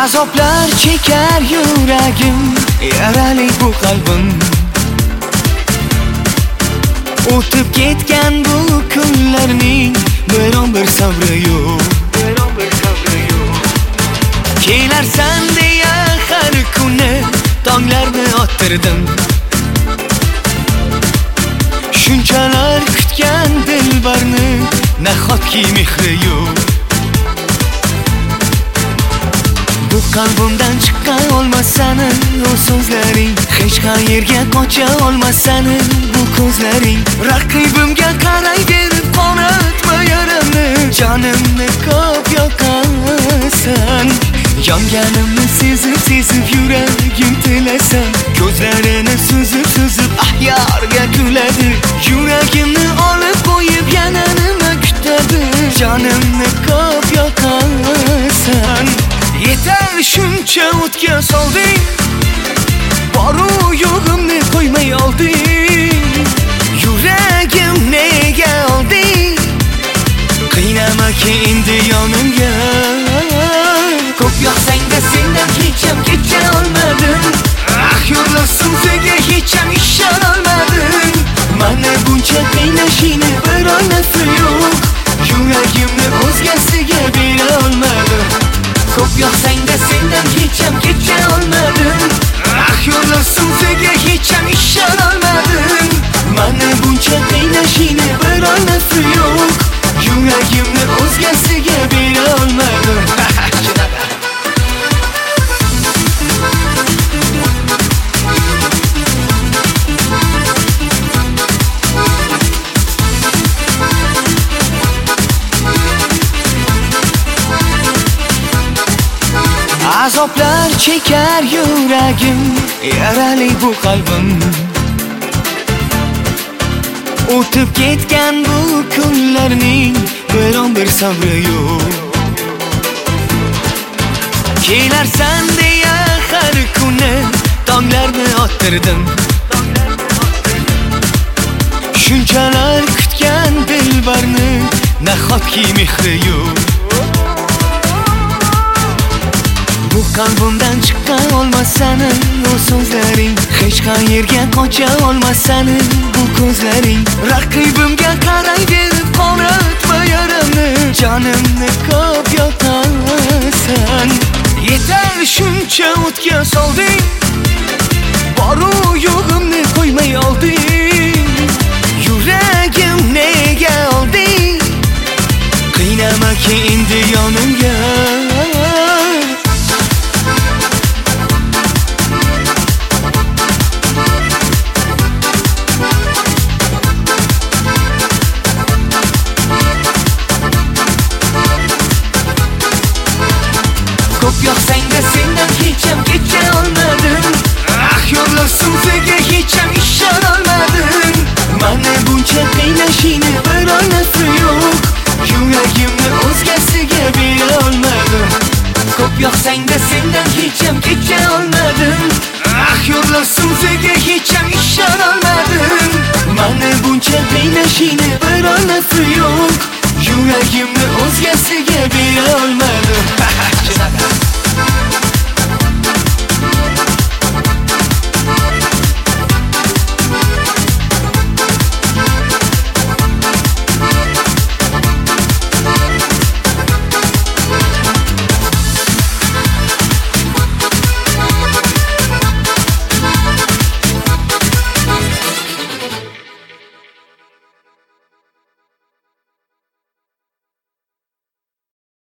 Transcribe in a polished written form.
Azoblar chekar yuragim, yarali bu qalbim. O'tib ketgan bu kunlarning biron bir sabri yo'q. Kelarsan deya har kuni tonglarni ottirdim. Shunchalar kutgan dilbarni nahotki mehri yo'q. Bu qalbimdan chiqqan olmasan o so'zlaring, hech qayerga qocha olmasan bu ko'zlaring. Raqibimga qarayverib qonatma yaramni, jonimni ko'p yoqasan. Yonganimni sezib yuragim tilasan, ko'zlarini suzib ahyarga kuladi. Yuragimni olib qo'yib yana nima kutadi, jonimni ko'p yoqasan. Yeter shuncha o'tga solding, boru yo'g'imni qo'ymay olding. Yuragim nega olding, qiynama endi yonimga. Ko'p yoqsang-da sendan hecham kecha olmadim. Yo'llasin senga hecham ishona olmadim. Mana buncha qiynashingni bir oynasi yo'q, yuragimni o'zgasiga bera olmadim. Ko'p yoqsang-da sendan hecham kecha olmadim. Yo'llasin senga hecham ishona olmadim. Mana buncha qiynashingni bir oynasi yo'q, yuragimni o'zgasiga bera olmadim. Azoblar chekar yuragim, yarali bu qalbim. O'tib ketgan bu kunlarning biron bir sabri yo'q. Kelarsan deya har kuni tonglarni ottirdim. Shunchalar kutgan dilbarni nahotki mehri yo'q. Bu qalbimdan chiqqan olmasan o so'zlaring, hech qayerga qocha olmasan bu ko'zlaring. Raqibimga qarayverib qonatma yaramni, jonimni ko'p yoqasan. Yeter shuncha o'tga solding, boru yo'g'imni qo'ymay olding. Yuragim nega olding, qiynama endi yonimga. Ko'p yoqsang-da sendan hecham kecha olmadim. Yo'llasin senga hecham ishona olmadim. Mana buncha qiynashingni bir oynasi yo'q, yuragimni o'zgasiga bera olmadim. Ko'p yoqsang-da sendan hecham kecha olmadim. Yo'llasin senga hecham ishona olmadim. Mana buncha qiynashingni bir oynasi yo'q,